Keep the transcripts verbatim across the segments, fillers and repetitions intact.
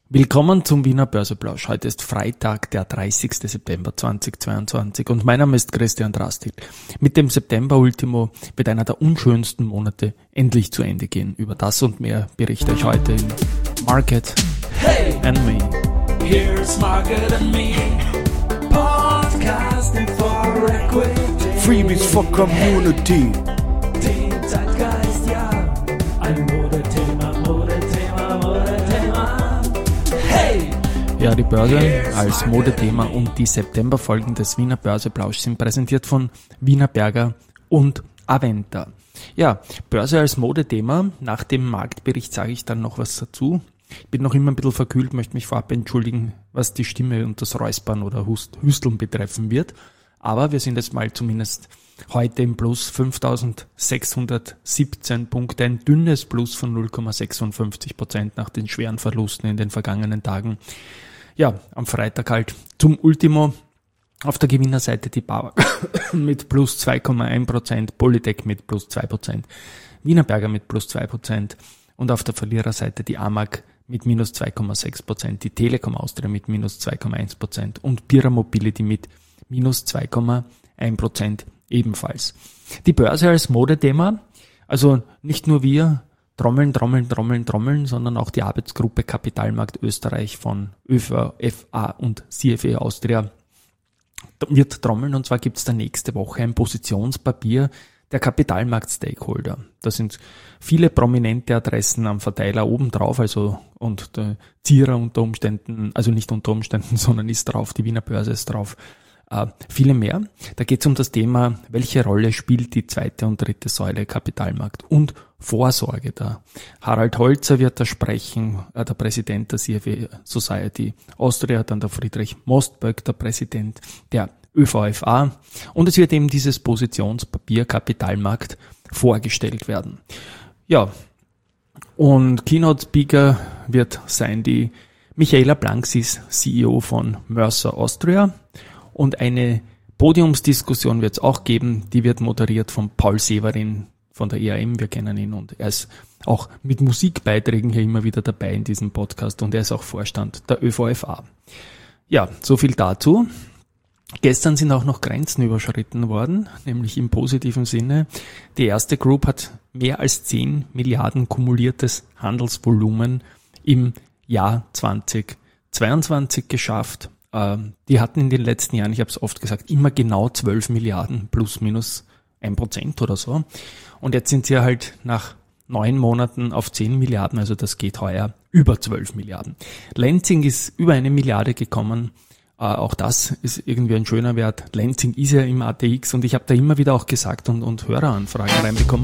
Willkommen zum Wiener Börseplausch. Heute ist Freitag, der dreißigster September zweitausendzweiundzwanzig und mein Name ist Christian Drastil. Mit dem September-Ultimo wird einer der unschönsten Monate endlich zu Ende gehen. Über das und mehr berichte ich heute in Market Hey, and Me. here's Market and Me, podcasting for equity. Freebies for Community. Den Zeitgeist, ja, ein Modethema, Modethema, Modethema. Hey, Ja, die Börse als Modethema und die Septemberfolgen des Wiener Börseplausch sind präsentiert von Wiener Berger und Aventa. Ja, Börse als Modethema. Nach dem Marktbericht sage ich dann noch was dazu. Ich bin noch immer ein bisschen verkühlt, möchte mich vorab entschuldigen, was die Stimme und das Räuspern oder Hust- Hüsteln betreffen wird. Aber wir sind jetzt mal zumindest heute im Plus fünftausendsechshundertsiebzehn Punkte, ein dünnes Plus von null Komma sechsundfünfzig Prozent nach den schweren Verlusten in den vergangenen Tagen. Ja, am Freitag halt zum Ultimo. Auf der Gewinnerseite die Bauer mit plus zwei Komma eins Prozent, Polytech mit plus zwei Prozent, Wiener Berger mit plus zwei Prozent und auf der Verliererseite die Amag mit minus zwei Komma sechs Prozent, die Telekom Austria mit minus zwei Komma eins Prozent und Bira Mobility mit minus zwei Komma eins Prozent ebenfalls. Die Börse als Modethema, also nicht nur wir trommeln, trommeln, trommeln, trommeln, sondern auch die Arbeitsgruppe Kapitalmarkt Österreich von ÖVA, F A und C F E Austria wird trommeln, und zwar gibt es da nächste Woche ein Positionspapier der Kapitalmarkt-Stakeholder. Da sind viele prominente Adressen am Verteiler oben drauf, also und der Zierer unter Umständen, also nicht unter Umständen, sondern ist drauf, die Wiener Börse ist drauf. Äh, viele mehr. Da geht es um das Thema, welche Rolle spielt die zweite und dritte Säule Kapitalmarkt und Vorsorge da. Harald Holzer wird da sprechen, äh, der Präsident der C F E Society Austria, dann der Friedrich Mostböck, der Präsident der ÖVFA, und es wird eben dieses Positionspapier Kapitalmarkt vorgestellt werden. Ja, und Keynote Speaker wird sein die Michaela Blank, sie ist C E O von Mercer Austria. Und eine Podiumsdiskussion wird es auch geben, die wird moderiert von Paul Severin von der E A M, wir kennen ihn, und er ist auch mit Musikbeiträgen hier immer wieder dabei in diesem Podcast und er ist auch Vorstand der ÖVFA. Ja, so viel dazu. Gestern sind auch noch Grenzen überschritten worden, nämlich im positiven Sinne. Die erste Group hat mehr als zehn Milliarden kumuliertes Handelsvolumen im Jahr zweitausendzweiundzwanzig geschafft. Die hatten in den letzten Jahren, ich habe es oft gesagt, immer genau zwölf Milliarden plus minus ein Prozent oder so. Und jetzt sind sie halt nach neun Monaten auf zehn Milliarden, also das geht heuer über zwölf Milliarden. Lenzing ist über eine Milliarde gekommen. Äh, auch das ist irgendwie ein schöner Wert. Lenzing ist ja im A T X und ich habe da immer wieder auch gesagt und, und Höreranfragen reinbekommen.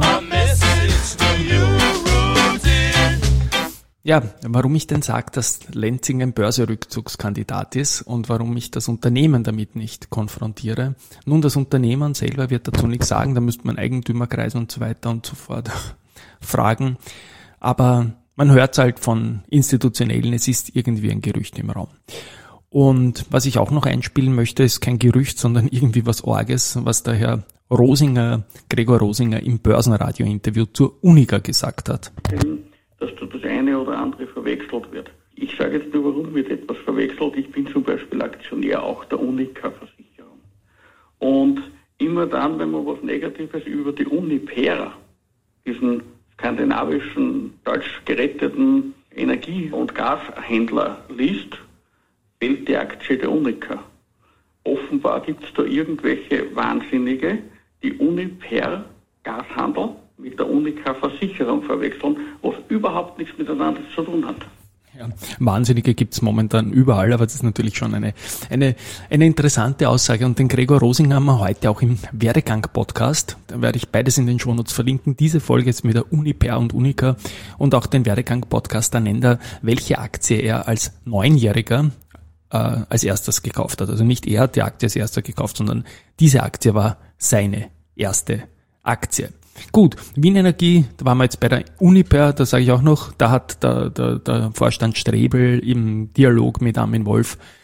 Ja, warum ich denn sage, dass Lenzing ein Börserückzugskandidat ist und warum ich das Unternehmen damit nicht konfrontiere. Nun, das Unternehmen selber wird dazu nichts sagen, da müsste man Eigentümerkreis und so weiter und so fort fragen. Aber man hört es halt von Institutionellen, es ist irgendwie ein Gerücht im Raum. Und was ich auch noch einspielen möchte, ist kein Gerücht, sondern irgendwie was Orges, was der Herr Rosinger, Gregor Rosinger im Börsenradio-Interview zur Unica gesagt hat. Dass da das eine oder andere verwechselt wird. Ich sage jetzt nur, warum wird etwas verwechselt. Ich bin zum Beispiel Aktionär auch der Unica-Versicherung. Und immer dann, wenn man was Negatives über die Uniper, diesen skandinavischen, deutsch geretteten Energie- und Gashändler liest, fällt die Aktie der Unica. Offenbar gibt es da irgendwelche Wahnsinnige, die Uniper Gashandel mit der Unica-Versicherung verwechseln, was überhaupt nichts miteinander zu tun hat. Ja, Wahnsinnige gibt's momentan überall, aber das ist natürlich schon eine, eine, eine interessante Aussage. Und den Gregor Rosinger haben wir heute auch im Werdegang-Podcast. Da werde ich beides in den Shownotes verlinken. Diese Folge jetzt mit der Uniper und Unica und auch den Werdegang-Podcast. Da nennt er, welche Aktie er als Neunjähriger äh, als erstes gekauft hat. Also nicht er hat die Aktie als erster gekauft, sondern diese Aktie war seine erste Aktie. Gut, Wien Energie, da waren wir jetzt bei der Uniper, da sage ich auch noch, da hat der, der, der Vorstand Strebel im Dialog mit Armin Wolf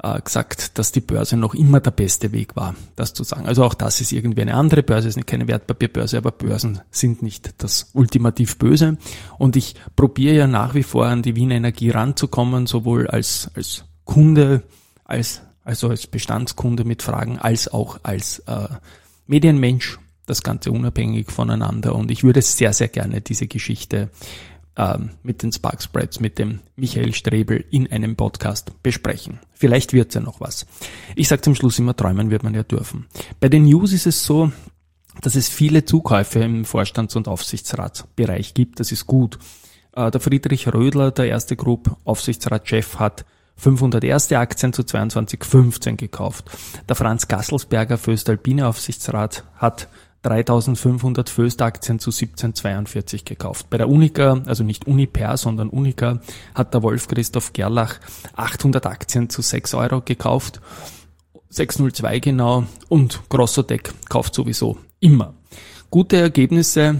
äh, gesagt, dass die Börse noch immer der beste Weg war, das zu sagen. Also auch das ist irgendwie eine andere Börse, ist nicht keine Wertpapierbörse, aber Börsen sind nicht das ultimativ Böse. Und ich probiere ja nach wie vor an die Wiener Energie ranzukommen, sowohl als als Kunde, als also als Bestandskunde mit Fragen, als auch als äh, Medienmensch, das Ganze unabhängig voneinander. Und ich würde sehr, sehr gerne diese Geschichte ähm, mit den Spark Spreads, mit dem Michael Strebel in einem Podcast besprechen. Vielleicht wird's ja noch was. Ich sage zum Schluss immer, träumen wird man ja dürfen. Bei den News ist es so, dass es viele Zukäufe im Vorstands- und Aufsichtsratsbereich gibt. Das ist gut. Äh, der Friedrich Rödler, der erste Group Aufsichtsratschef, hat fünfhundert erste Aktien zu zweiundzwanzig fünfzehn gekauft. Der Franz Gasselsberger, Voestalpine Aufsichtsrat, hat dreitausendfünfhundert Voest-Aktien zu siebzehn zweiundvierzig gekauft. Bei der Unica, also nicht Uniper, sondern Unica, hat der Wolf-Christoph Gerlach achthundert Aktien zu sechs Euro gekauft, sechshundertzwei genau, und Grossotec kauft sowieso immer. Gute Ergebnisse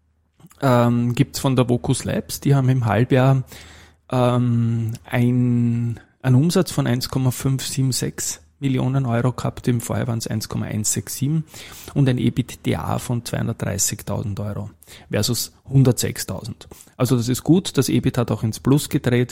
ähm, gibt's von der Vocus Labs, die haben im Halbjahr ähm, ein, einen Umsatz von eins Komma fünf sieben sechs Millionen Euro gehabt, im Vorjahr waren es eins Komma eins sechs sieben und ein EBITDA von zweihundertdreißigtausend Euro versus hundertsechstausend. Also das ist gut, das E B I T hat auch ins Plus gedreht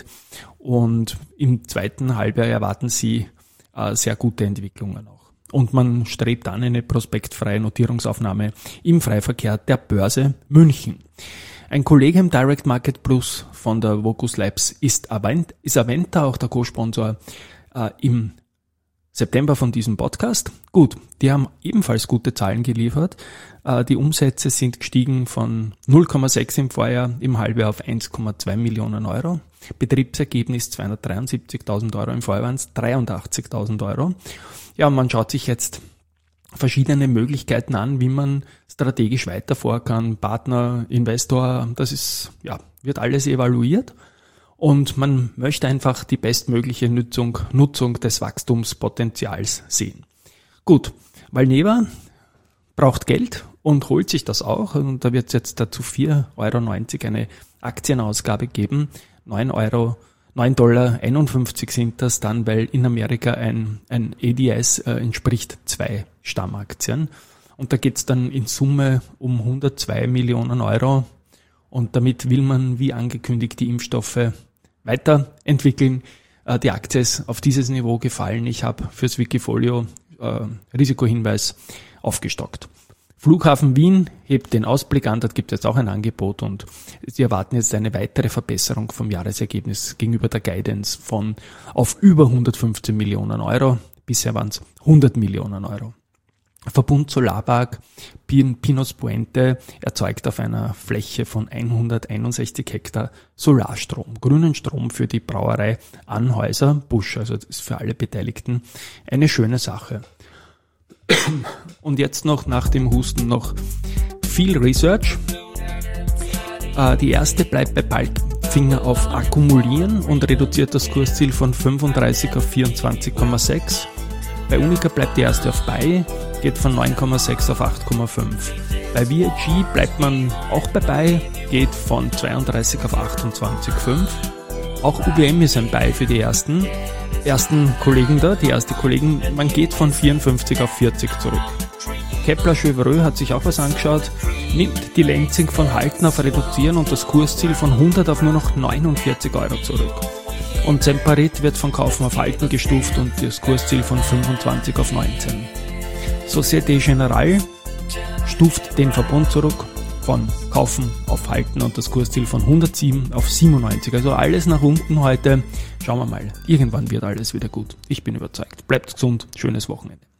und im zweiten Halbjahr erwarten sie äh, sehr gute Entwicklungen auch. Und man strebt an eine prospektfreie Notierungsaufnahme im Freiverkehr der Börse München. Ein Kollege im Direct Market Plus von der Vocus Labs ist Avent, ist Aventa, auch der Co-Sponsor äh, im September von diesem Podcast. Gut, die haben ebenfalls gute Zahlen geliefert. Äh, die Umsätze sind gestiegen von null Komma sechs im Vorjahr im Halbjahr auf eins Komma zwei Millionen Euro. Betriebsergebnis zweihundertdreiundsiebzigtausend Euro, im Vorjahr waren es dreiundachtzigtausend Euro. Ja, man schaut sich jetzt verschiedene Möglichkeiten an, wie man strategisch weiter vor kann. Partner, Investor, das ist, ja, wird alles evaluiert und man möchte einfach die bestmögliche Nutzung, Nutzung des Wachstumspotenzials sehen. Gut, Valneva braucht Geld und holt sich das auch und da wird es jetzt dazu vier Euro neunzig eine Aktienausgabe geben. neun Euro neun Dollar einundfünfzig sind das dann, weil in Amerika ein, ein A D S äh, entspricht zwei Stammaktien. Und da geht's dann in Summe um hundertzwei Millionen Euro. Und damit will man, wie angekündigt, die Impfstoffe weiterentwickeln. Äh, die Aktie ist auf dieses Niveau gefallen. Ich habe fürs Wikifolio äh, Risikohinweis aufgestockt. Flughafen Wien hebt den Ausblick an, dort gibt es jetzt auch ein Angebot und sie erwarten jetzt eine weitere Verbesserung vom Jahresergebnis gegenüber der Guidance von auf über hundertfünfzehn Millionen Euro. Bisher waren es hundert Millionen Euro. Verbund Solarpark Pinos Puente erzeugt auf einer Fläche von hunderteinundsechzig Hektar Solarstrom, grünen Strom für die Brauerei Anhäuser Busch, also das ist für alle Beteiligten eine schöne Sache. Und jetzt noch nach dem Husten noch viel Research. Äh, die erste bleibt bei Balkfinger auf Akkumulieren und reduziert das Kursziel von fünfunddreißig auf vierundzwanzig Komma sechs. Bei Unica bleibt die erste auf Buy, geht von neun Komma sechs auf acht Komma fünf. Bei V I G bleibt man auch bei Buy, geht von zweiunddreißig auf achtundzwanzig Komma fünf. Auch U B M ist ein Buy für die ersten. ersten Kollegen da, die erste Kollegen, man geht von vierundfünfzig auf vierzig zurück. Kepler Chevreux hat sich auch was angeschaut, nimmt die Lenzing von Halten auf Reduzieren und das Kursziel von hundert auf nur noch neunundvierzig Euro zurück. Und Semperit wird von Kaufen auf Halten gestuft und das Kursziel von fünfundzwanzig auf neunzehn. Société Générale stuft den Verbund zurück von Kaufen auf Halten und das Kursziel von hundertsieben auf siebenundneunzig. Also alles nach unten heute. Schauen wir mal. Irgendwann wird alles wieder gut. Ich bin überzeugt. Bleibt gesund. Schönes Wochenende.